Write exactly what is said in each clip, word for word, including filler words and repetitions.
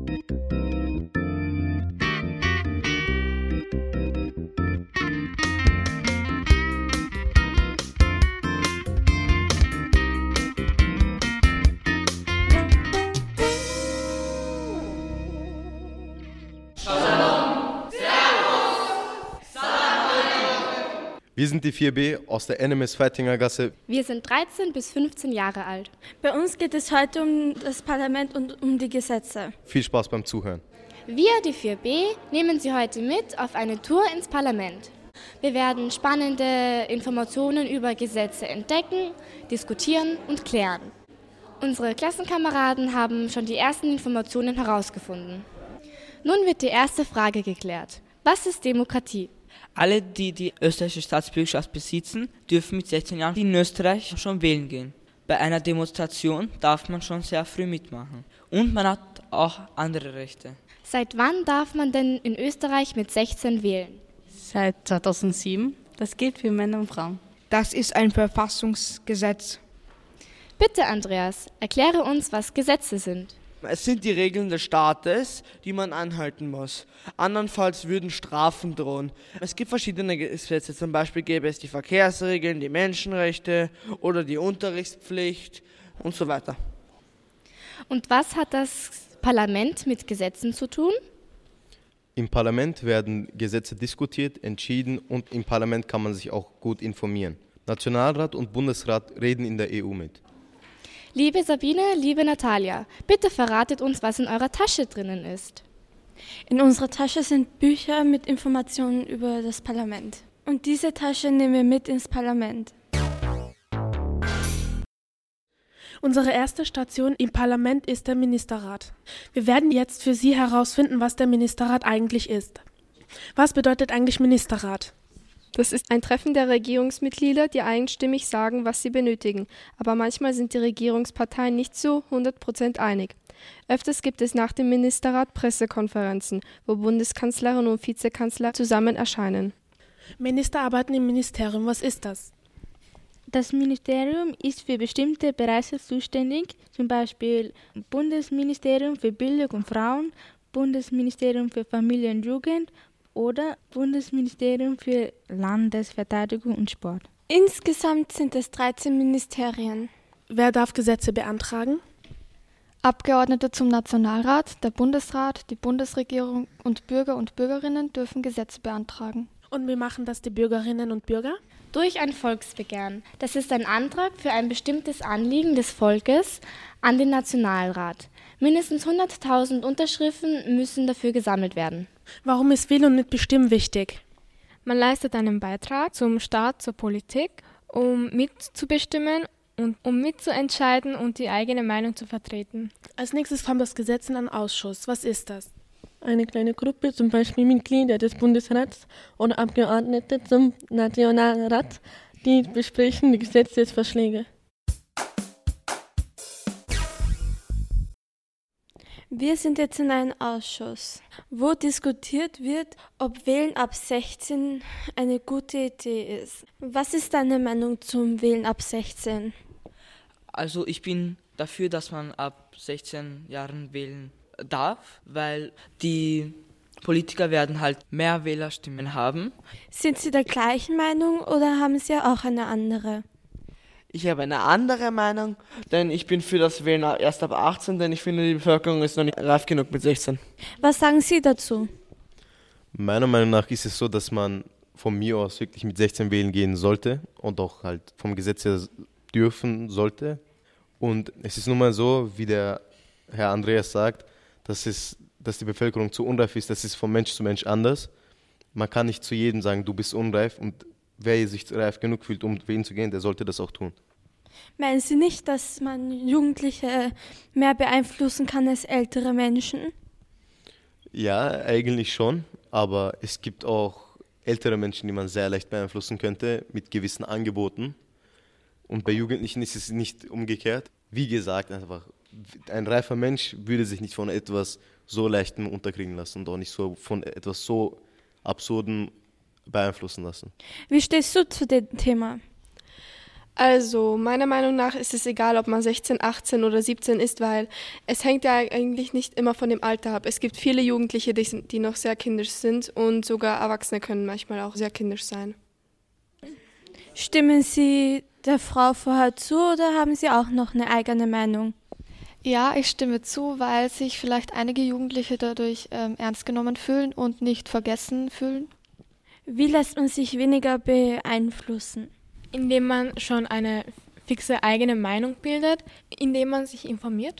Wir sind die vier B aus der N M S Feitinger Gasse. Wir sind dreizehn bis fünfzehn Jahre alt. Bei uns geht es heute um das Parlament und um die Gesetze. Viel Spaß beim Zuhören. Wir, die vier B, nehmen Sie heute mit auf eine Tour ins Parlament. Wir werden spannende Informationen über Gesetze entdecken, diskutieren und klären. Unsere Klassenkameraden haben schon die ersten Informationen herausgefunden. Nun wird die erste Frage geklärt. Was ist Demokratie? Alle, die die österreichische Staatsbürgerschaft besitzen, dürfen mit sechzehn Jahren in Österreich schon wählen gehen. Bei einer Demonstration darf man schon sehr früh mitmachen. Und man hat auch andere Rechte. Seit wann darf man denn in Österreich mit sechzehn wählen? Seit zweitausendsieben. Das gilt für Männer und Frauen. Das ist ein Verfassungsgesetz. Bitte, Andreas, erkläre uns, was Gesetze sind. Es sind die Regeln des Staates, die man einhalten muss. Andernfalls würden Strafen drohen. Es gibt verschiedene Gesetze, zum Beispiel gäbe es die Verkehrsregeln, die Menschenrechte oder die Unterrichtspflicht und so weiter. Und was hat das Parlament mit Gesetzen zu tun? Im Parlament werden Gesetze diskutiert, entschieden und im Parlament kann man sich auch gut informieren. Nationalrat und Bundesrat reden in der E U mit. Liebe Sabine, liebe Natalia, bitte verratet uns, was in eurer Tasche drinnen ist. In unserer Tasche sind Bücher mit Informationen über das Parlament. Und diese Tasche nehmen wir mit ins Parlament. Unsere erste Station im Parlament ist der Ministerrat. Wir werden jetzt für Sie herausfinden, was der Ministerrat eigentlich ist. Was bedeutet eigentlich Ministerrat? Das ist ein Treffen der Regierungsmitglieder, die einstimmig sagen, was sie benötigen. Aber manchmal sind die Regierungsparteien nicht so hundert Prozent einig. Öfters gibt es nach dem Ministerrat Pressekonferenzen, wo Bundeskanzlerin und Vizekanzler zusammen erscheinen. Minister arbeiten im Ministerium. Was ist das? Das Ministerium ist für bestimmte Bereiche zuständig, zum Beispiel Bundesministerium für Bildung und Frauen, Bundesministerium für Familie und Jugend oder Bundesministerium für Landesverteidigung und Sport. Insgesamt sind es dreizehn Ministerien. Wer darf Gesetze beantragen? Abgeordnete zum Nationalrat, der Bundesrat, die Bundesregierung und Bürger und Bürgerinnen dürfen Gesetze beantragen. Und wie machen das die Bürgerinnen und Bürger? Durch ein Volksbegehren. Das ist ein Antrag für ein bestimmtes Anliegen des Volkes an den Nationalrat. Mindestens hunderttausend Unterschriften müssen dafür gesammelt werden. Warum ist Wählen und Mitbestimmen wichtig? Man leistet einen Beitrag zum Staat, zur Politik, um mitzubestimmen und um mitzuentscheiden und die eigene Meinung zu vertreten. Als nächstes kommt das Gesetz in einen Ausschuss. Was ist das? Eine kleine Gruppe, zum Beispiel Mitglieder des Bundesrats oder Abgeordnete zum Nationalrat, die besprechen die Gesetzesvorschläge. Wir sind jetzt in einem Ausschuss, wo diskutiert wird, ob Wählen ab sechzehn eine gute Idee ist. Was ist deine Meinung zum Wählen ab sechzehn? Also ich bin dafür, dass man ab sechzehn Jahren wählen darf, weil die Politiker werden halt mehr Wählerstimmen haben. Sind Sie der gleichen Meinung oder haben Sie auch eine andere? Ich habe eine andere Meinung, denn ich bin für das Wählen erst ab achtzehn, denn ich finde, die Bevölkerung ist noch nicht reif genug mit sechzehn. Was sagen Sie dazu? Meiner Meinung nach ist es so, dass man von mir aus wirklich mit sechzehn wählen gehen sollte und auch halt vom Gesetz her dürfen sollte. Und es ist nun mal so, wie der Herr Andreas sagt, dass, es, dass die Bevölkerung zu unreif ist. Das ist von Mensch zu Mensch anders. Man kann nicht zu jedem sagen, du bist unreif, und wer sich reif genug fühlt, um wählen zu gehen, der sollte das auch tun. Meinen Sie nicht, dass man Jugendliche mehr beeinflussen kann als ältere Menschen? Ja, eigentlich schon, aber es gibt auch ältere Menschen, die man sehr leicht beeinflussen könnte mit gewissen Angeboten. Und bei Jugendlichen ist es nicht umgekehrt. Wie gesagt, einfach ein reifer Mensch würde sich nicht von etwas so Leichtem unterkriegen lassen und auch nicht so von etwas so Absurden beeinflussen lassen. Wie stehst du zu dem Thema? Also, meiner Meinung nach ist es egal, ob man sechzehn, achtzehn oder siebzehn ist, weil es hängt ja eigentlich nicht immer von dem Alter ab. Es gibt viele Jugendliche, die, die noch sehr kindisch sind und sogar Erwachsene können manchmal auch sehr kindisch sein. Stimmen Sie der Frau vorher zu oder haben Sie auch noch eine eigene Meinung? Ja, ich stimme zu, weil sich vielleicht einige Jugendliche dadurch ähm, ernst genommen fühlen und nicht vergessen fühlen. Wie lässt man sich weniger beeinflussen? Indem man schon eine fixe eigene Meinung bildet, indem man sich informiert.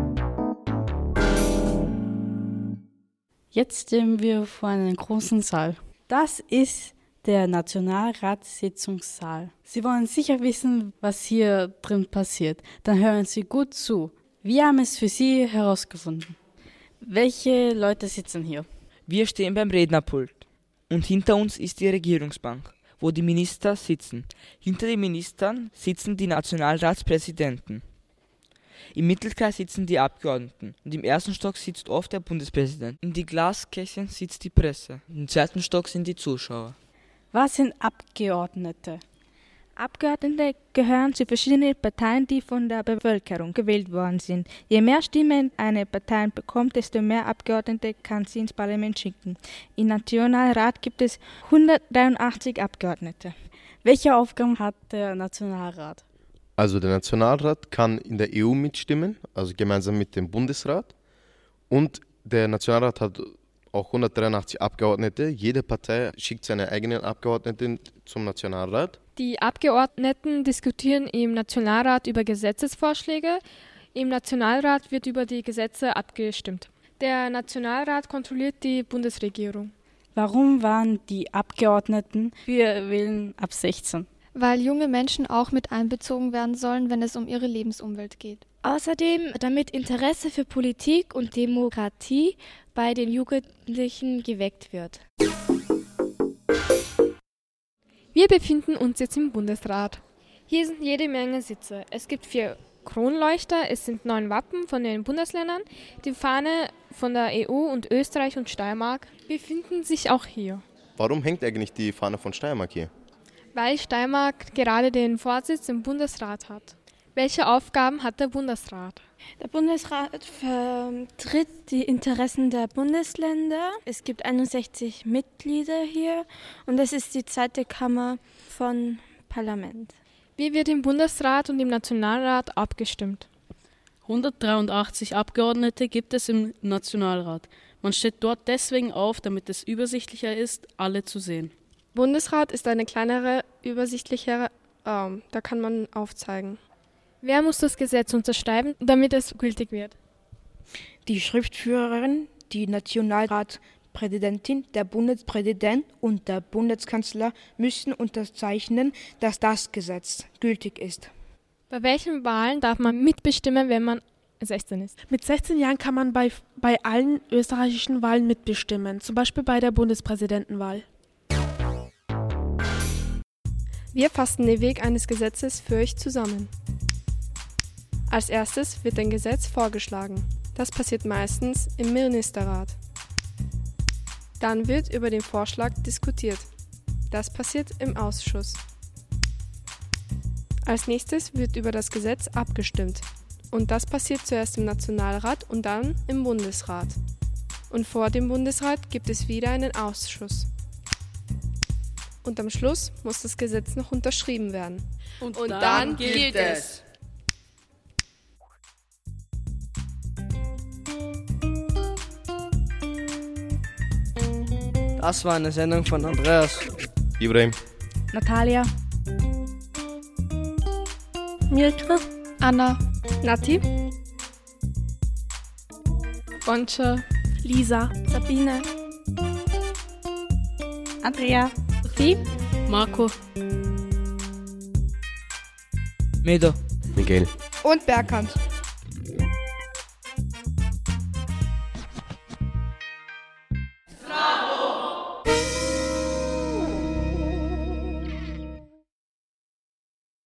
Jetzt stehen wir vor einem großen Saal. Das ist der Nationalratssitzungssaal. Sie wollen sicher wissen, was hier drin passiert. Dann hören Sie gut zu. Wir haben es für Sie herausgefunden. Welche Leute sitzen hier? Wir stehen beim Rednerpult und hinter uns ist die Regierungsbank, wo die Minister sitzen. Hinter den Ministern sitzen die Nationalratspräsidenten. Im Mittelkreis sitzen die Abgeordneten und im ersten Stock sitzt oft der Bundespräsident. In die Glaskästchen sitzt die Presse. Im zweiten Stock sind die Zuschauer. Was sind Abgeordnete? Abgeordnete gehören zu verschiedenen Parteien, die von der Bevölkerung gewählt worden sind. Je mehr Stimmen eine Partei bekommt, desto mehr Abgeordnete kann sie ins Parlament schicken. Im Nationalrat gibt es hundertdreiundachtzig Abgeordnete. Welche Aufgaben hat der Nationalrat? Also der Nationalrat kann in der E U mitstimmen, also gemeinsam mit dem Bundesrat. Und der Nationalrat hat auch hundertdreiundachtzig Abgeordnete. Jede Partei schickt seine eigenen Abgeordneten zum Nationalrat. Die Abgeordneten diskutieren im Nationalrat über Gesetzesvorschläge. Im Nationalrat wird über die Gesetze abgestimmt. Der Nationalrat kontrolliert die Bundesregierung. Warum waren die Abgeordneten für Wählen ab sechzehn? Weil junge Menschen auch mit einbezogen werden sollen, wenn es um ihre Lebensumwelt geht. Außerdem, damit Interesse für Politik und Demokratie bei den Jugendlichen geweckt wird. Wir befinden uns jetzt im Bundesrat. Hier sind jede Menge Sitze. Es gibt vier Kronleuchter, es sind neun Wappen von den Bundesländern, die Fahne von der E U und Österreich und Steiermark befinden sich auch hier. Warum hängt eigentlich die Fahne von Steiermark hier? Weil Steiermark gerade den Vorsitz im Bundesrat hat. Welche Aufgaben hat der Bundesrat? Der Bundesrat vertritt die Interessen der Bundesländer. Es gibt einundsechzig Mitglieder hier und es ist die zweite Kammer von Parlament. Wie wird im Bundesrat und im Nationalrat abgestimmt? hundertdreiundachtzig Abgeordnete gibt es im Nationalrat. Man steht dort deswegen auf, damit es übersichtlicher ist, alle zu sehen. Bundesrat ist eine kleinere, übersichtlichere, ähm, da kann man aufzeigen. Wer muss das Gesetz unterschreiben, damit es gültig wird? Die Schriftführerin, die Nationalratspräsidentin, der Bundespräsident und der Bundeskanzler müssen unterzeichnen, dass das Gesetz gültig ist. Bei welchen Wahlen darf man mitbestimmen, wenn man sechzehn ist? Mit sechzehn Jahren kann man bei, bei allen österreichischen Wahlen mitbestimmen, zum Beispiel bei der Bundespräsidentenwahl. Wir fassen den Weg eines Gesetzes für euch zusammen. Als erstes wird ein Gesetz vorgeschlagen. Das passiert meistens im Ministerrat. Dann wird über den Vorschlag diskutiert. Das passiert im Ausschuss. Als nächstes wird über das Gesetz abgestimmt. Und das passiert zuerst im Nationalrat und dann im Bundesrat. Und vor dem Bundesrat gibt es wieder einen Ausschuss. Und am Schluss muss das Gesetz noch unterschrieben werden. Und, und dann, dann gilt es. Das war eine Sendung von Andreas, Ibrahim, Natalia, Mirka, Anna, Nati, Goncha, Lisa, Sabine, Andrea, Sophie, Marco, Medo, Miguel und Berkant.